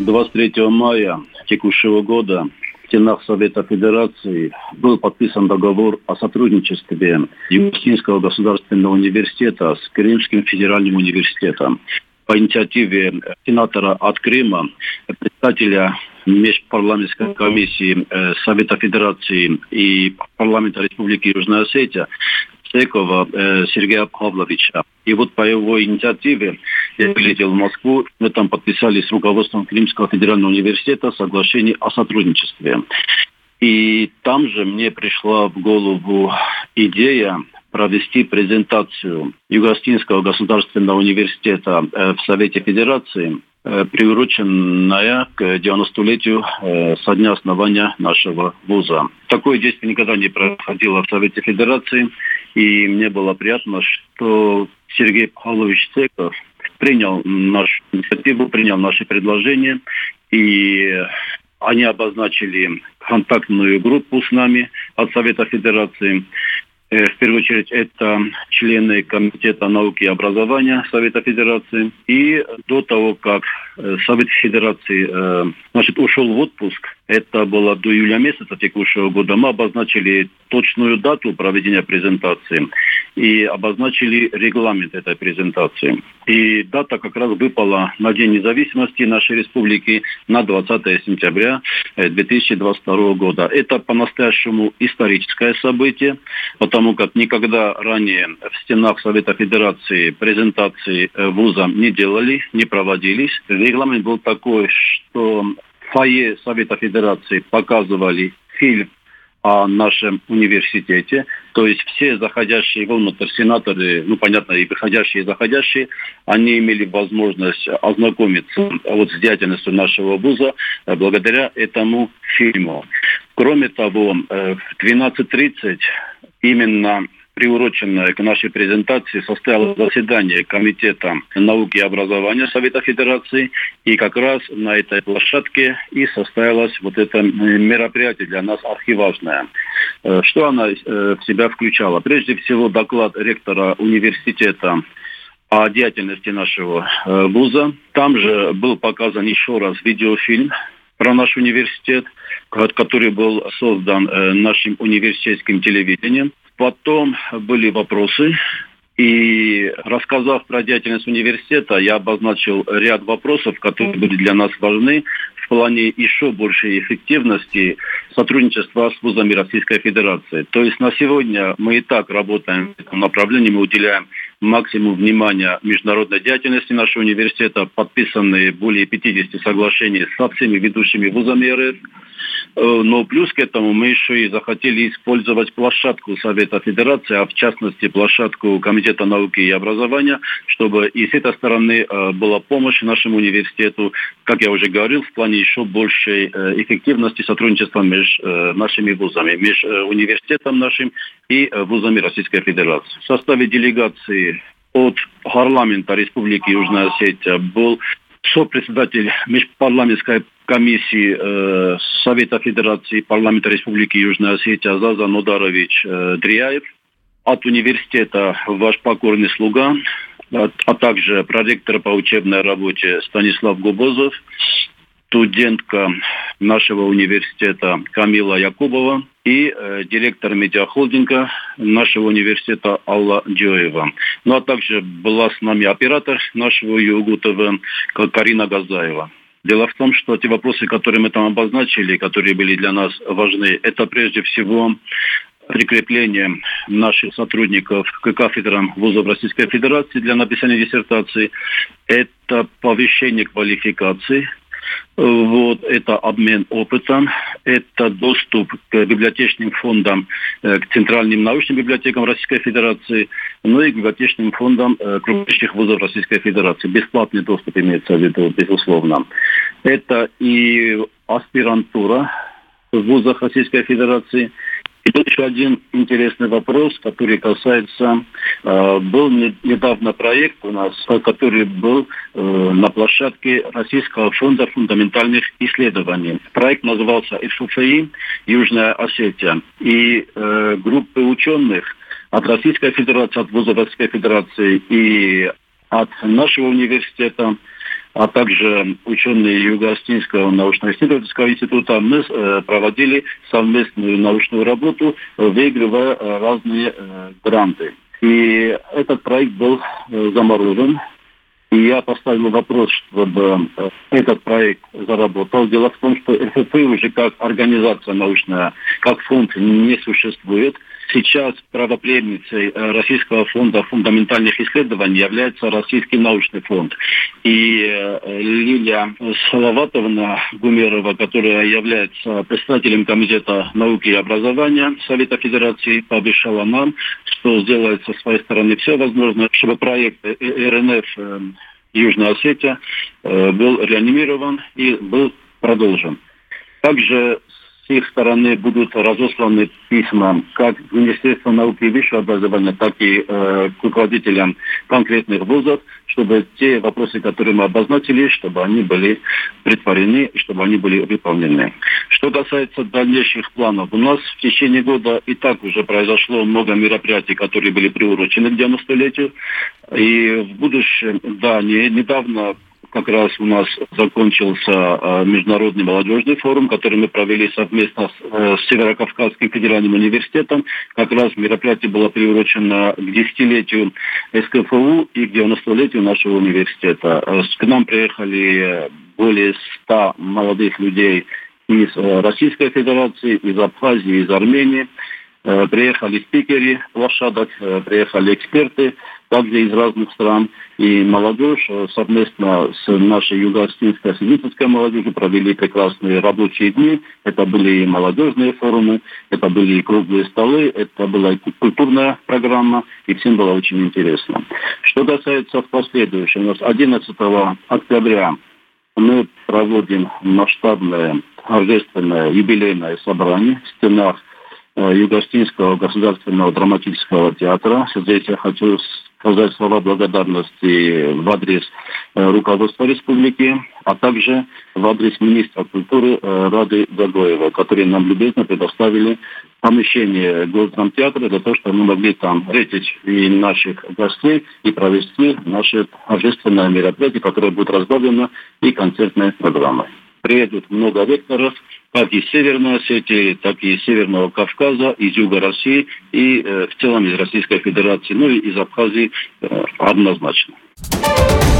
23 мая текущего года в стенах Совета Федерации был подписан договор о сотрудничестве Юго-Осетинского государственного университета с Крымским федеральным университетом. По инициативе сенатора от Крыма, председателя межпарламентской комиссии Совета Федерации и парламента Республики Южная Осетия Цекова Сергея Павловича. И вот по его инициативе я прилетел в Москву, мы там подписали с руководством Крымского федерального университета соглашение о сотрудничестве. И там же мне пришла в голову идея провести презентацию Юго-Осетинского государственного университета в Совете Федерации, приуроченная к 90-летию со дня основания нашего вуза. Такое действие никогда не проходило в Совете Федерации, и мне было приятно, что Сергей Павлович Цеков принял нашу инициативу, принял наши предложения, и они обозначили контактную группу с нами от Совета Федерации. В первую очередь, это члены Комитета науки и образования Совета Федерации. И до того, как Совет Федерации ушел в отпуск, это было до июля месяца текущего года, мы обозначили точную дату проведения презентации и обозначили регламент этой презентации. И дата как раз выпала на День независимости нашей республики на 20 сентября 2022 года. Это по-настоящему историческое событие, потому как никогда ранее в стенах Совета Федерации презентации вуза не делали, не проводились. Регламент был такой, что в фойе Совета Федерации показывали фильм о нашем университете. То есть все заходящие внутрь сенаторы, понятно, и выходящие, и заходящие, они имели возможность ознакомиться с деятельностью нашего вуза благодаря этому фильму. Кроме того, в 12:30 именно приуроченное к нашей презентации состоялось заседание Комитета науки и образования Совета Федерации. И как раз на этой площадке и состоялось это мероприятие для нас архиважное. Что она в себя включала? Прежде всего, доклад ректора университета о деятельности нашего вуза. Там же был показан еще раз видеофильм про наш университет, который был создан нашим университетским телевидением. Потом были вопросы, и рассказав про деятельность университета, я обозначил ряд вопросов, которые были для нас важны в плане еще большей эффективности сотрудничества с вузами Российской Федерации. То есть на сегодня мы и так работаем в этом направлении, мы уделяем максимум внимания международной деятельности нашего университета, подписаны более 50 соглашений со всеми ведущими вузами РФ. Но плюс к этому мы еще и захотели использовать площадку Совета Федерации, а в частности площадку Комитета науки и образования, чтобы и с этой стороны была помощь нашему университету, как я уже говорил, в плане еще большей эффективности сотрудничества между нашими вузами, между университетом нашим и вузами Российской Федерации. В составе делегации от парламента Республики Южная Осетия был сопредседатель межпарламентской комиссии Совета Федерации парламента Республики Южная Осетия Зазан Одарович Дрияев, от университета ваш покорный слуга, а также проректор по учебной работе Станислав Губозов, студентка нашего университета Камила Якубова и директор медиахолдинга нашего университета Алла Джоева. А также была с нами оператор нашего ЮГУ-ТВ Карина Газаева. Дело в том, что те вопросы, которые мы там обозначили, которые были для нас важны, это прежде всего прикрепление наших сотрудников к кафедрам вузов Российской Федерации для написания диссертации, это повышение квалификации, это обмен опытом, это доступ к библиотечным фондам, к центральным научным библиотекам Российской Федерации, и к библиотечным фондам крупнейших вузов Российской Федерации. Бесплатный доступ имеется в виду, безусловно. Это и аспирантура в вузах Российской Федерации. И тут еще один интересный вопрос, который касается... Был недавно проект у нас, который был на площадке Российского фонда фундаментальных исследований. Проект назывался РФФИ «Южная Осетия». И группы ученых от Российской Федерации, от вузов Российской Федерации и от нашего университета а также ученые Юго-Остинского научно-исследовательского института, мы проводили совместную научную работу, выигрывая разные гранты. И этот проект был заморожен. И я поставил вопрос, чтобы этот проект заработал. Дело в том, что РФФИ уже как организация научная, как фонд не существует. Сейчас правопреемницей Российского фонда фундаментальных исследований является Российский научный фонд. И Лилия Салаватовна Гумерова, которая является председателем Комитета науки и образования Совета Федерации, пообещала нам, что сделает со своей стороны все возможное, чтобы проект РНФ Южная Осетия был реанимирован и был продолжен. Также с их стороны будут разосланы письма как в Министерство науки и высшего образования, так и к руководителям конкретных вузов, чтобы те вопросы, которые мы обозначили, чтобы они были претворены, чтобы они были выполнены. Что касается дальнейших планов, у нас в течение года и так уже произошло много мероприятий, которые были приурочены к 90-летию. И в будущем, да, недавно как раз у нас закончился Международный молодежный форум, который мы провели совместно с Северокавказским федеральным университетом. Как раз мероприятие было приурочено к 10-летию СКФУ и к 90-летию нашего университета. К нам приехали более 100 молодых людей из Российской Федерации, из Абхазии, из Армении. Приехали спикеры площадок, приехали эксперты, также из разных стран. И молодежь совместно с нашей юго-остинской осетинской молодежью провели прекрасные рабочие дни. Это были и молодежные форумы, это были и круглые столы, это была и культурная программа, и всем было очень интересно. Что касается в последующем, у нас 11 октября мы проводим масштабное торжественное юбилейное собрание в стенах Юго-Остинского государственного драматического театра. Здесь я хочу сказать слова благодарности в адрес руководства республики, а также в адрес министра культуры Рады Гагоева, которые нам любезно предоставили помещение Госдрамтеатра для того, чтобы мы могли там встретить и наших гостей и провести наше торжественное мероприятие, которое будет разбавлено и концертной программой. Приедут много лекторов, как из Северной Осетии, так и из Северного Кавказа, из Юга России и в целом из Российской Федерации, ну и из Абхазии однозначно.